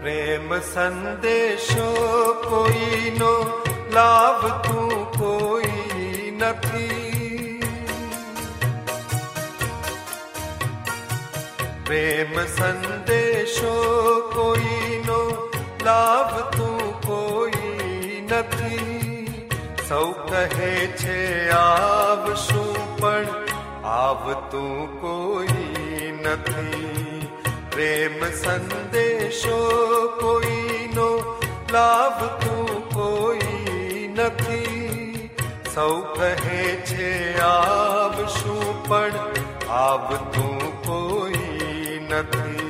પ્રેમ સંદેશો કોઈનો લાવતું કોઈ નથી. પ્રેમ સંદેશો કોઈનો લાવતું કોઈ નથી. સૌ કહે છે આવશું પણ આવતું કોઈ નથી. પ્રેમ સંદેશો કોઈનો લાવતું કોઈ નથી. સૌ કહે છે આવશું પણ આવતું કોઈ નથી.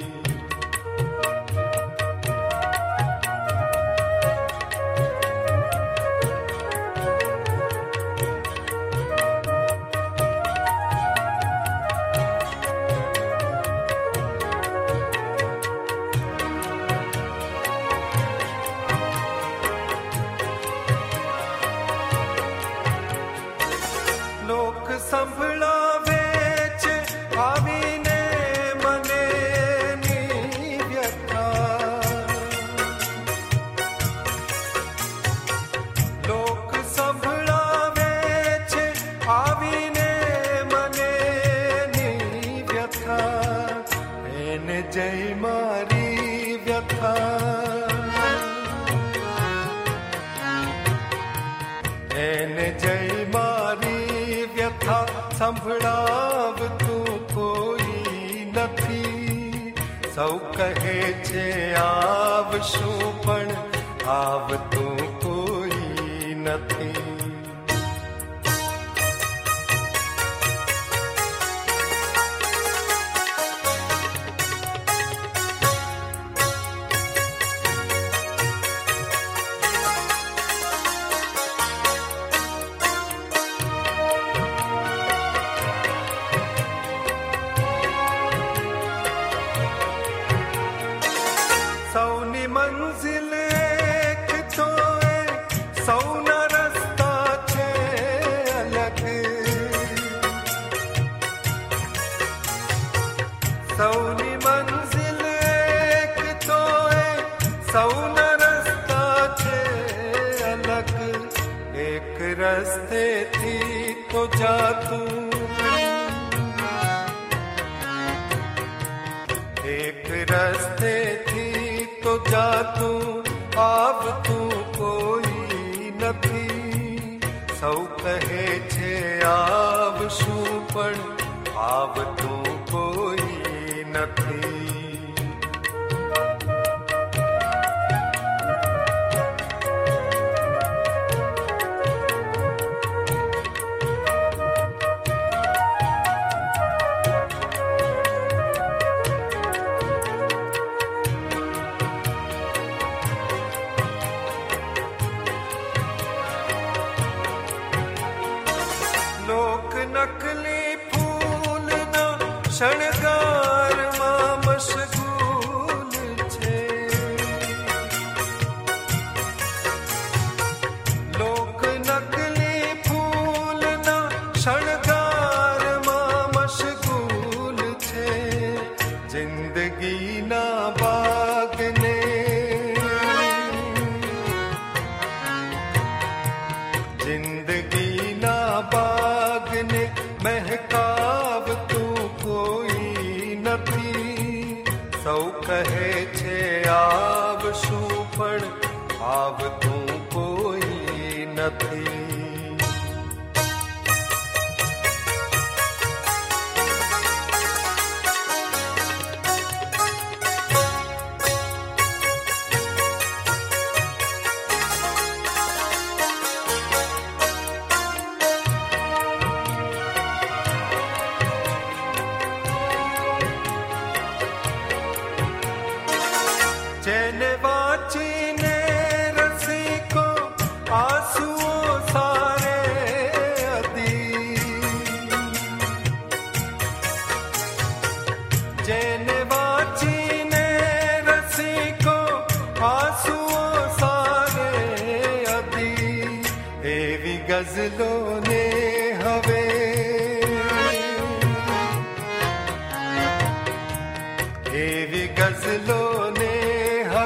સંભળાવે છે આવીને મને ની વ્યથા. લોક સંભળાવે છે આવીને મને ની વ્યથા. એને જય મારી વ્યથા. એને જય મારી વ્યથા સંભળાવતું કોઈ નથી. સૌ કહે છે આવશું પણ આવતું કોઈ નથી. સૌની મંઝિલ એક તો સૌના રસ્તા છે અલગ. સૌની મંઝિલ એક તો સૌના રસ્તા છે અલગ. એક રસ્તેથી તો જાતું, એક રસ્તેથી તો જાતું આવતું કોઈ નથી. સૌ કહે છે આવશું પણ આવતું કોઈ નથી. લોક નકલી ફૂલના શણગારમાં મશગૂલ છે. લોક નકલી ફૂલના શણગારમાં મશગૂલ છે. જિંદગીના બાગને, જિંદગીના બાગને મહેકાવતું કોઈ નથી. સૌ કહે છે આવશું પણ આવતું કોઈ નથી. જેને વાંચીને રસિકો આંસુઓ સારે અદી. જેને વાંચીને રસિકો આંસુઓ સારે અદી. એવી ગઝલોને હવે, એવી ગઝલોને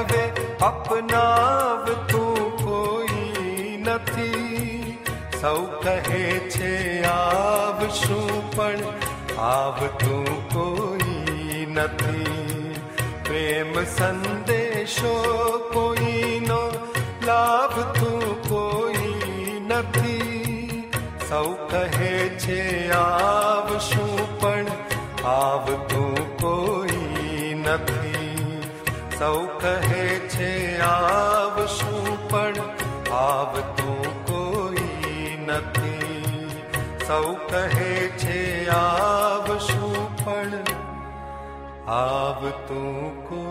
અપનાવતું કોઈ નથી. સૌ કહે છે આવશું પણ આવતું કોઈ નથી. પ્રેમ સંદેશો કોઈનો લાભતું કોઈ નથી. સૌ કહે છે આવશું પણ આવતું કોઈ નથી. સૌ કહે છે આવશું પણ આવતું કોઈ નથી. સૌ કહે છે આવશું પણ આવતું કોઈ